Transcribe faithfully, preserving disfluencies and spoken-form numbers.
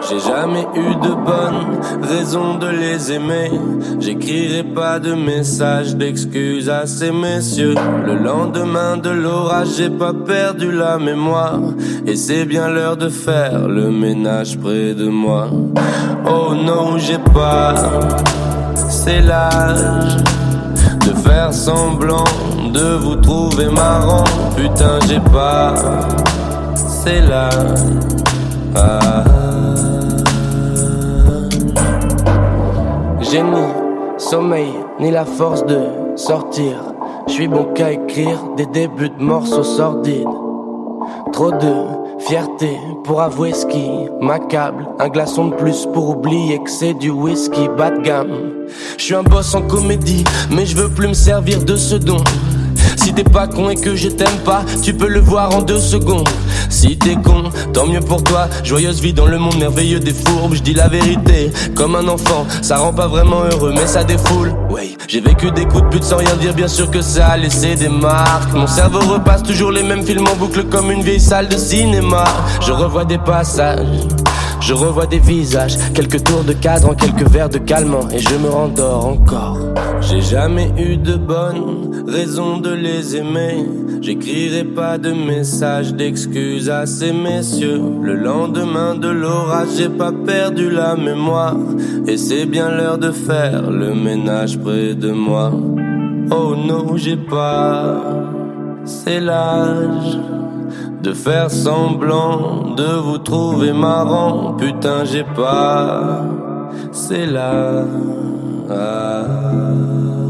J'ai jamais eu de bonne raison de les aimer. J'écrirai pas de messages d'excuses à ces messieurs. Le lendemain de l'orage, j'ai pas perdu la mémoire. Et c'est bien l'heure de faire le ménage près de moi. Oh non, j'ai pas, c'est l'âge de faire semblant de vous trouver marrant. Putain, j'ai pas, c'est l'âge. Ah. J'ai ni sommeil, ni la force de sortir. J'suis bon qu'à écrire des débuts de morceaux sordides. Trop de fierté pour avouer ce qui m'accable. Un glaçon de plus pour oublier que c'est du whisky bas de gamme. J'suis un boss en comédie, mais je veux plus me servir de ce don. Si t'es pas con et que je t'aime pas, tu peux le voir en deux secondes. Si t'es con, tant mieux pour toi. Joyeuse vie dans le monde merveilleux des fourbes. Je dis la vérité, comme un enfant. Ça rend pas vraiment heureux, mais ça défoule. Ouais, j'ai vécu des coups de pute sans rien dire. Bien sûr que ça a laissé des marques. Mon cerveau repasse toujours les mêmes films en boucle comme une vieille salle de cinéma. Je revois des passages, je revois des visages, quelques tours de cadre en quelques verres de calmant. Et je me rendors encore. J'ai jamais eu de bonne raison de les aimer. J'écrirai pas de messages d'excuses à ces messieurs. Le lendemain de l'orage, j'ai pas perdu la mémoire. Et c'est bien l'heure de faire le ménage près de moi. Oh non, j'ai pas, c'est l'âge de faire semblant de vous trouver marrant. Putain, j'ai pas, c'est l'âge. Ah.